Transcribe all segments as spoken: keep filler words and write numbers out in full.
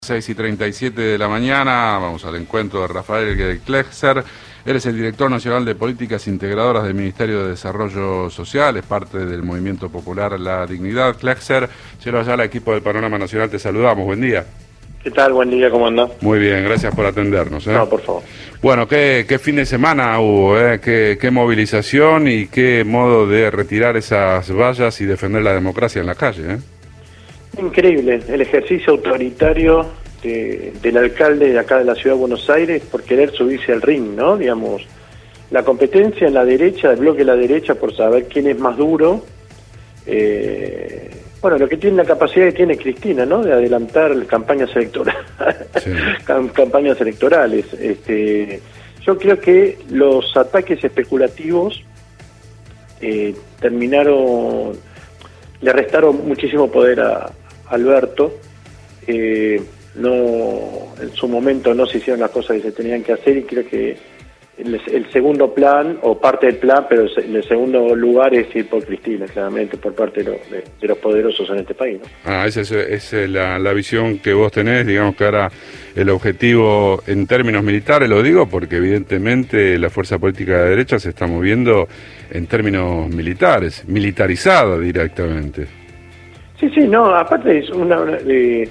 seis y treinta y siete de la mañana, vamos al encuentro de Rafael Klexer. Él es el director nacional de políticas integradoras del Ministerio de Desarrollo Social, es parte del movimiento popular La Dignidad. Klexer, señor Ayala, equipo del Panorama Nacional, te saludamos, buen día. ¿Qué tal? Buen día, ¿cómo anda? Muy bien, gracias por atendernos. ¿eh? No, por favor. Bueno, ¿qué, qué fin de semana hubo? ¿eh? ¿Qué, qué movilización y qué modo de retirar esas vallas y defender la democracia en la calle? ¿eh? Increíble, el ejercicio autoritario de, del alcalde de acá de la Ciudad de Buenos Aires por querer subirse al ring, ¿no? Digamos, la competencia en la derecha, el bloque de la derecha por saber quién es más duro. Eh, bueno, lo que tiene la capacidad que tiene Cristina, ¿no? De adelantar campañas electorales. Sí. campañas electorales. Este, yo creo que los ataques especulativos eh, terminaron, le restaron muchísimo poder a Alberto. Eh, no, en su momento no se hicieron las cosas que se tenían que hacer y creo que el, el segundo plan, o parte del plan, pero el, el segundo lugar es ir por Cristina, claramente, por parte de, lo, de, de los poderosos en este país, ¿no? Ah, esa es, es la, la visión que vos tenés, digamos que ahora el objetivo en términos militares, lo digo porque evidentemente la fuerza política de la derecha se está moviendo en términos militares, militarizada directamente. Sí, sí, no, aparte es una... Eh,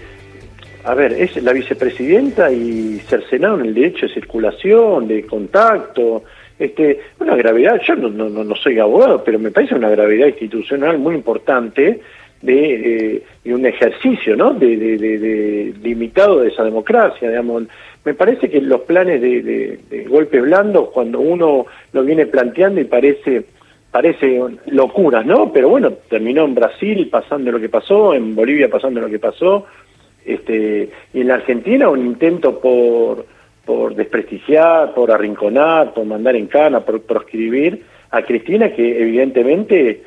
a ver, es la vicepresidenta y cercenaron el derecho de circulación, de contacto, este, una gravedad, yo no, no, no soy abogado, pero me parece una gravedad institucional muy importante de, eh, de un ejercicio, ¿no? De, de, de, de limitado de esa democracia, digamos. Me parece que los planes de, de, de golpe blando, cuando uno lo viene planteando y parece... parece locuras, ¿no? Pero bueno, terminó en Brasil pasando lo que pasó, en Bolivia pasando lo que pasó, este, y en la Argentina un intento por, por desprestigiar, por arrinconar, por mandar en cana, por proscribir a Cristina, que evidentemente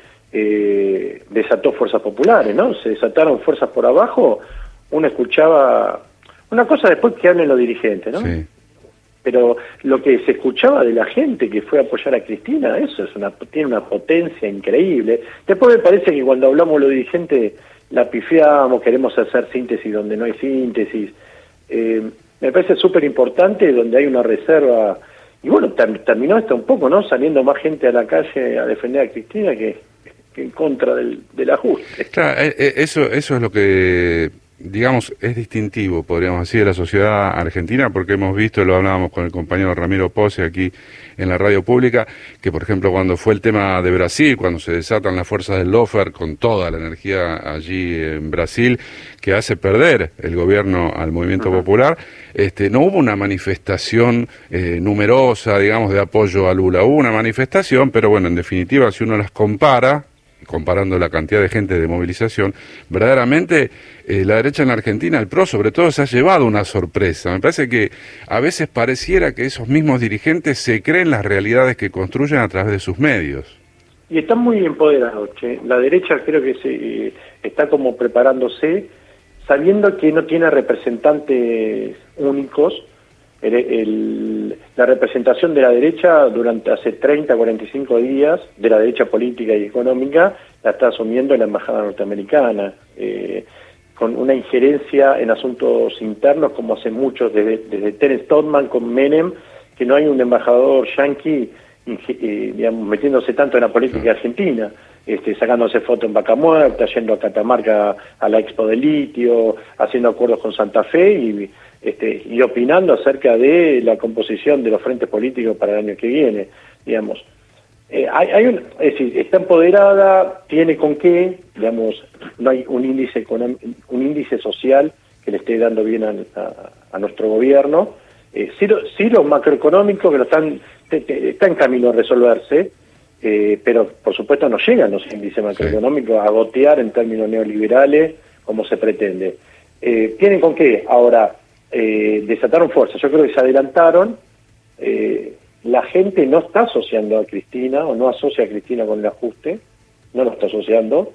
eh, desató fuerzas populares, ¿no? Se desataron fuerzas por abajo. Uno escuchaba una cosa después que hablen los dirigentes, ¿no? Sí. Pero lo que se escuchaba de la gente que fue a apoyar a Cristina, eso es una tiene una potencia increíble. Después me parece que cuando hablamos los dirigentes la pifiamos, queremos hacer síntesis donde no hay síntesis. Eh, me parece súper importante donde hay una reserva. Y bueno, ter, terminó esto un poco, ¿no? Saliendo más gente a la calle a defender a Cristina que, que en contra del, del ajuste. Claro, eso, eso es lo que... digamos, es distintivo, podríamos decir, de la sociedad argentina, porque hemos visto, lo hablábamos con el compañero Ramiro Pose aquí en la radio pública, que por ejemplo cuando fue el tema de Brasil, cuando se desatan las fuerzas del Lofer con toda la energía allí en Brasil, que hace perder el gobierno al movimiento uh-huh. popular, este, no hubo una manifestación eh, numerosa, digamos, de apoyo a Lula, hubo una manifestación, pero bueno, en definitiva, si uno las compara, comparando la cantidad de gente de movilización, verdaderamente eh, la derecha en la Argentina, el P R O sobre todo, se ha llevado una sorpresa. Me parece que a veces pareciera que esos mismos dirigentes se creen las realidades que construyen a través de sus medios. Y están muy empoderados, che. La derecha creo que se eh, está como preparándose, sabiendo que no tiene representantes únicos. El, el, la representación de la derecha durante hace treinta, cuarenta y cinco días, de la derecha política y económica, la está asumiendo la embajada norteamericana, eh, con una injerencia en asuntos internos como hace muchos, desde, desde Terence Todman con Menem, que no hay un embajador yanqui eh, digamos, metiéndose tanto en la política argentina, este, sacándose fotos en Vaca Muerta, yendo a Catamarca a la Expo de Litio, haciendo acuerdos con Santa Fe y... Este, y opinando acerca de la composición de los frentes políticos para el año que viene, digamos. Eh, hay, hay un, es decir, está empoderada, tiene con qué, digamos, no hay un índice económico, un índice social que le esté dando bien a, a, a nuestro gobierno. Eh, sí, lo, sí los macroeconómicos que lo están, te, te, está en camino a resolverse, eh, pero por supuesto no llegan los índices macroeconómicos a gotear en términos neoliberales como se pretende. Eh, ¿Tienen con qué? Ahora, Eh, desataron fuerzas, yo creo que se adelantaron, eh, la gente no está asociando a Cristina, o no asocia a Cristina con el ajuste, no lo está asociando,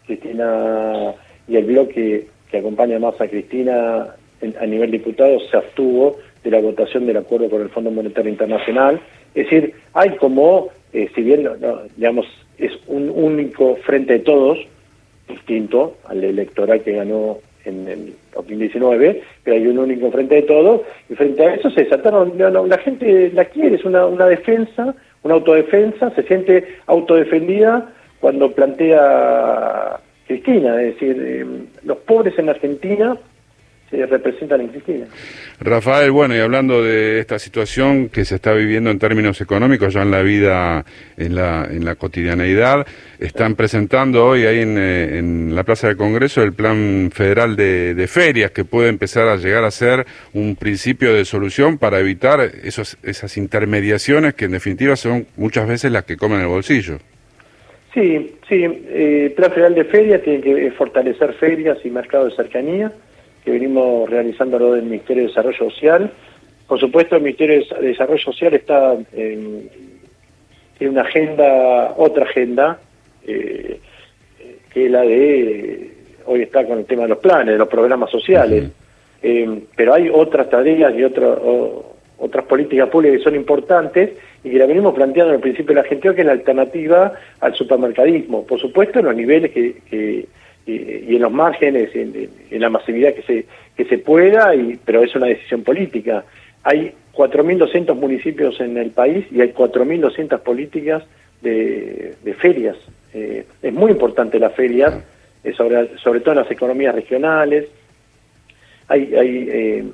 Cristina y el bloque que acompaña más a Cristina en, a nivel diputado se abstuvo de la votación del acuerdo con el Fondo Monetario Internacional, es decir, hay como, eh, si bien, no, digamos, es un único frente de todos, distinto al electoral que ganó en el dos mil diecinueve, pero hay un único frente de todos, y frente a eso se desataron, la, la gente la quiere, es una, una defensa, una autodefensa, se siente autodefendida cuando plantea Cristina, es decir, eh, los pobres en Argentina se representan en Cristina. Rafael, bueno, y hablando de esta situación que se está viviendo en términos económicos, ya en la vida, en la, en la cotidianeidad, están presentando hoy ahí en, eh, en la Plaza del Congreso el Plan Federal de, de Ferias, que puede empezar a llegar a ser un principio de solución para evitar esos, esas intermediaciones que en definitiva son muchas veces las que comen el bolsillo. Sí, sí, eh, el Plan Federal de Ferias tiene que fortalecer ferias y mercados de cercanía, que venimos realizándolo del Ministerio de Desarrollo Social. Por supuesto, el Ministerio de Desarrollo Social está en, en una agenda, otra agenda, eh, que es la de, hoy está con el tema de los planes, de los programas sociales, uh-huh. eh, pero hay otras tareas y otro, o, otras políticas públicas que son importantes y que la venimos planteando en el principio de la Argentina, que es la alternativa al supermercadismo. Por supuesto, en los niveles que... que y en los márgenes, en, en la masividad que se que se pueda, y pero es una decisión política. Hay cuatro mil doscientos municipios en el país y hay cuatro mil doscientas políticas de, de ferias. Eh, es muy importante las ferias, eh, sobre, sobre todo en las economías regionales. Hay, hay eh,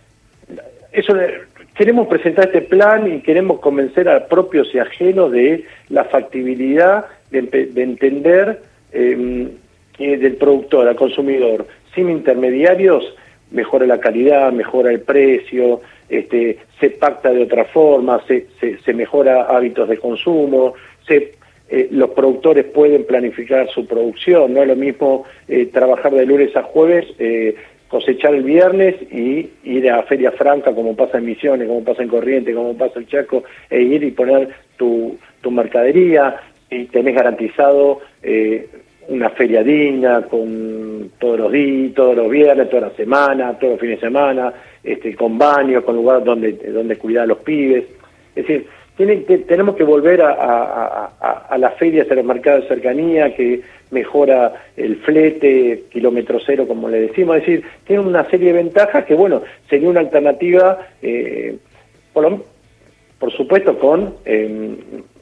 eso queremos presentar este plan y queremos convencer a propios y ajenos de la factibilidad de, de entender eh, del productor al consumidor, sin intermediarios, mejora la calidad, mejora el precio, este, se pacta de otra forma, se, se, se mejora hábitos de consumo, se, eh, los productores pueden planificar su producción, no es lo mismo eh, trabajar de lunes a jueves, eh, cosechar el viernes y ir a Feria Franca, como pasa en Misiones, como pasa en Corrientes, como pasa en Chaco, e ir y poner tu, tu mercadería, y tenés garantizado eh, una feria digna, con todos los días, todos los viernes, toda la semana, todos los fines de semana, este, con baños, con lugares donde, donde cuidar a los pibes. Es decir, tiene que, tenemos que volver a, a, a, a las ferias, a los mercados de cercanía, que mejora el flete, kilómetro cero, como le decimos. Es decir, tiene una serie de ventajas que, bueno, sería una alternativa, eh, por, lo, por supuesto, con eh,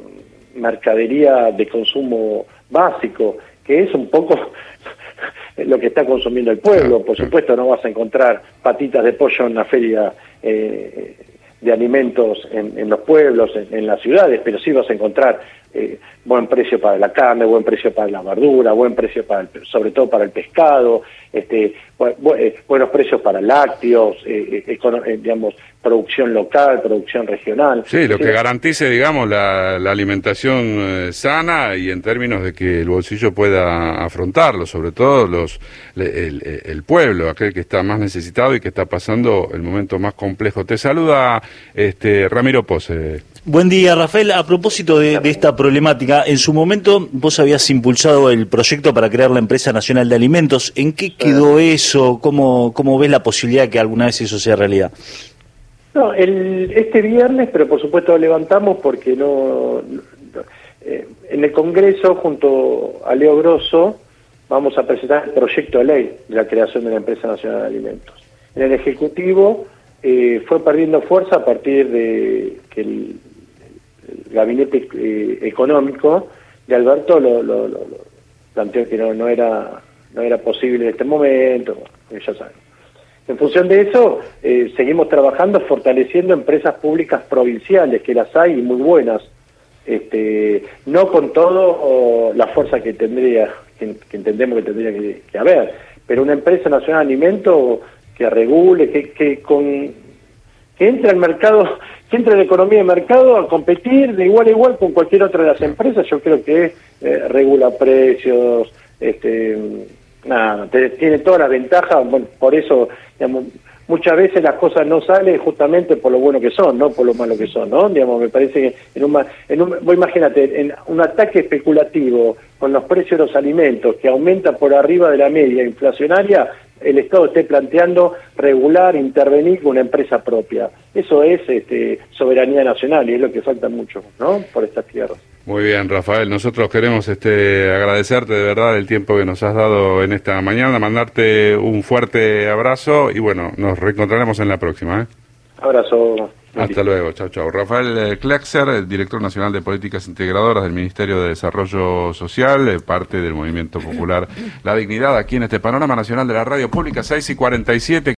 mercadería de consumo básico, que es un poco lo que está consumiendo el pueblo. Por supuesto, no vas a encontrar patitas de pollo en una feria eh, de alimentos en, en los pueblos, en, en las ciudades, pero sí vas a encontrar eh, buen precio para la carne, buen precio para la verdura, buen precio para el, sobre todo para el pescado, este, bu bu buenos precios para lácteos, eh, eh, eh, digamos, producción local, producción regional. Sí, lo sí. que garantice, digamos, la, la alimentación eh, sana y en términos de que el bolsillo pueda afrontarlo, sobre todo los el, el, el pueblo, aquel que está más necesitado y que está pasando el momento más complejo. Te saluda este Ramiro Pose. Buen día, Rafael. A propósito de, de esta problemática, en su momento vos habías impulsado el proyecto para crear la Empresa Nacional de Alimentos. ¿En qué quedó eso? ¿Cómo, cómo ves la posibilidad de que alguna vez eso sea realidad? No, el, este viernes, pero por supuesto lo levantamos porque no, no eh, en el Congreso, junto a Leo Grosso, vamos a presentar el proyecto de ley de la creación de la Empresa Nacional de Alimentos. En el Ejecutivo eh, fue perdiendo fuerza a partir de que el, el gabinete eh, económico de Alberto lo, lo, lo, lo planteó que no, no era no era posible en este momento, ya saben. En función de eso, eh, seguimos trabajando, fortaleciendo empresas públicas provinciales, que las hay y muy buenas, este, no con todo la fuerza que tendría, que, que entendemos que tendría que, que haber, pero una empresa nacional de alimentos que regule, que, que con que entre al mercado, que entre en la economía de mercado a competir de igual a igual con cualquier otra de las empresas. Yo creo que eh, regula precios, este nada, te, tiene todas las ventajas. Bueno, por eso, digamos, muchas veces las cosas no salen justamente por lo bueno que son, no por lo malo que son, ¿no? Digamos, me parece que en un, en un vos imagínate, en un ataque especulativo con los precios de los alimentos que aumenta por arriba de la media inflacionaria, el Estado esté planteando regular, intervenir con una empresa propia. Eso es este, soberanía nacional y es lo que falta mucho, ¿no? Por estas tierras. Muy bien, Rafael, nosotros queremos este, agradecerte de verdad el tiempo que nos has dado en esta mañana, mandarte un fuerte abrazo y bueno, nos reencontraremos en la próxima. ¿eh? Abrazo. Hasta luego, chao, chao. Rafael Klexer, el director nacional de Políticas Integradoras del Ministerio de Desarrollo Social, parte del Movimiento Popular La Dignidad, aquí en este Panorama Nacional de la Radio Pública, seis y cuarenta y siete.